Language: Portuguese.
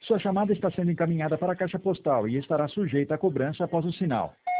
Sua chamada está sendo encaminhada para a caixa postal e estará sujeita a cobrança após o sinal.